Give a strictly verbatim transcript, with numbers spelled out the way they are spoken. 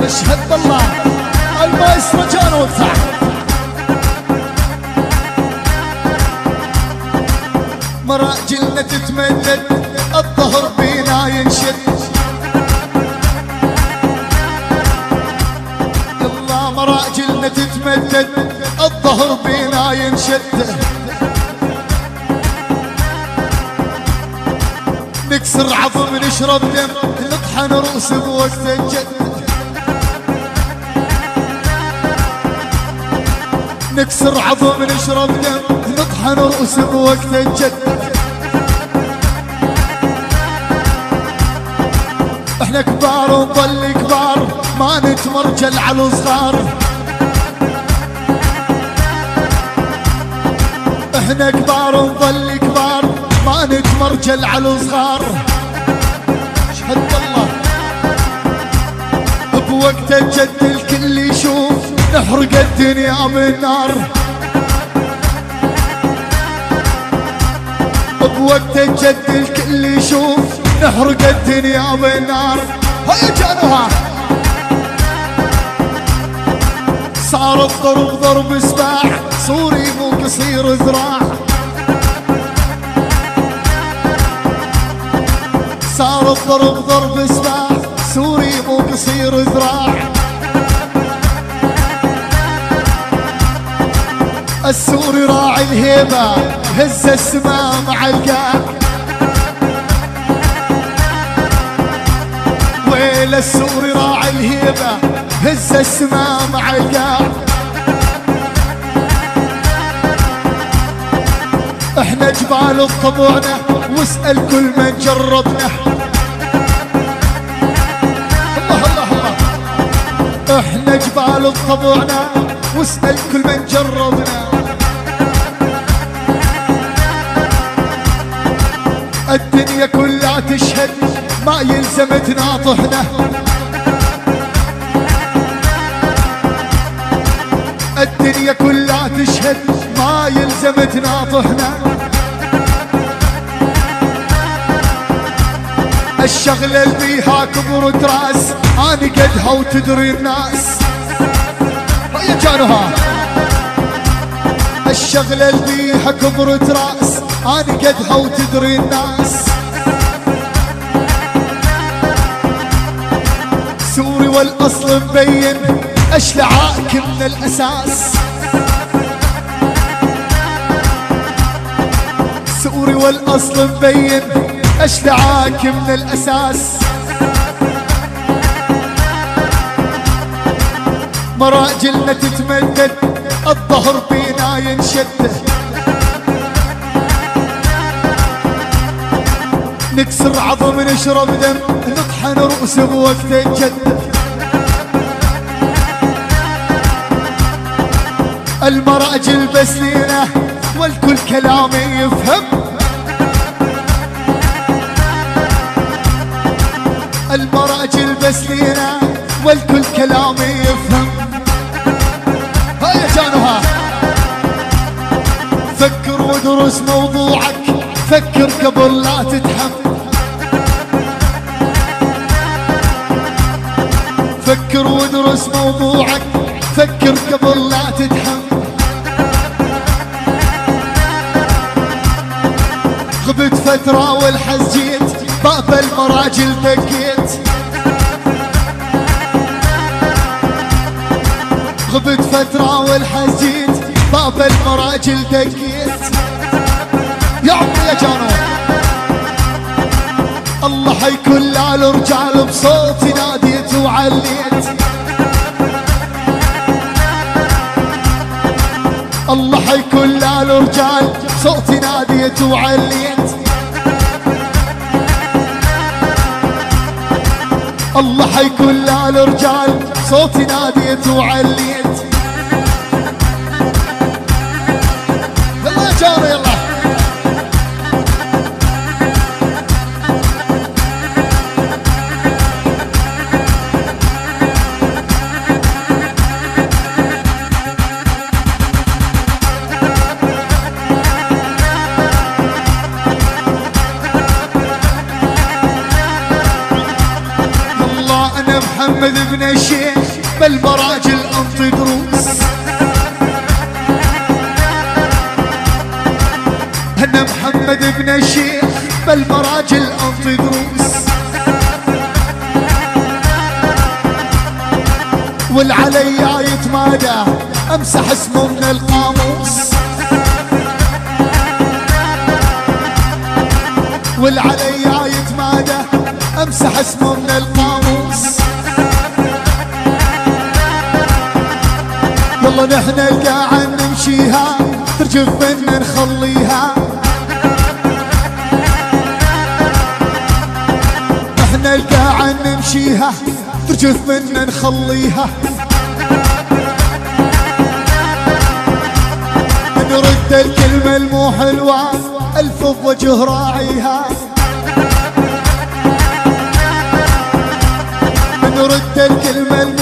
اشهد بالله المايسترو جان وقتها. مراجلنا تتمدد الظهر بينا ينشد، يلا مراجلنا تتمدد الظهر بينا ينشد. نكسر عظم نشرب دم نطحن رؤوس بوقت الجد. نكسر عظم نشرب دم نطحن رؤوس بوقت الجد. احنا كبار ونظل كبار ما نتمرجل على الصغار. احنا كبار ونظل كبار ما نتمرجل على الصغار. اشهد بالله بوقت الجد الكل يشوف نحرق الدنيا بالنار. بوقت الجد الكل يشوف نحرق الدنيا بالنار. هيا جانوها صار الضرب ضرب سباح سوري مو قصير ذراع. صار الضرب ضرب سباح سوري مو قصير ذراع. السوري راعي الهيبة هز السماء مع القاع. ويل السوري راعي الهيبة هز السماء مع القاع. احنا جبال بطبعنا واسأل كل من جربنا. الله الله الله احنا جبال بطبعنا واسأل كل من جربنا. الدنيا كلها تشهد ما يلزم تناطحنا. الدنيا كلها تشهد ما يلزم تناطحنا. الشغلة اللي بيها كبرت راس اني قدها وتدري الناس. هيا جانوها الشغلة اللي بيها كبرت راس اني قدها وتدري الناس. سوري والاصل مبين اشلعاك من الاساس. سوري والاصل مبين اشلعاك من الاساس. مراجلنا تتمدد الظهر بينا ينشد. نكسر عظم نشرب دم نطحن رؤوس بوقت الجد. المراجل بس لينا والكل كلامي يفهم. المراجل بس لينا والكل كلامي يفهم. هيا جانوها فكر ودرس موضوعك فكر قبل لا تتهم. فكر ودرس موضوعك فكر قبل لا تتهم. غبت فترة والحز جيت باب المراجل دقيت. غبت فترة والحز جيت باب المراجل دقيت. يا عمي يا جانو الله حيكون للرجال بصوتي ناديت وعليت. الله حيكون للرجال بصوتي ناديت وعليت. الله حيكون للرجال بصوتي ناديت وعليت. يلا يا جانو يلا محمد بن الشيخ بالمراجل انطي دروس. انا محمد بن الشيخ بالمراجل انطي دروس. والعلي يتمادى امسح اسمه من القاموس. والعلي يتمادى امسح اسمه من القاموس. يلا نحن القاعة نمشيها ترجف منا نخليها. نحن القاعة نمشيها ترجف منا نخليها. نرد الكلمة المو حلوة الف بوجه راعيها. نرد الكلمة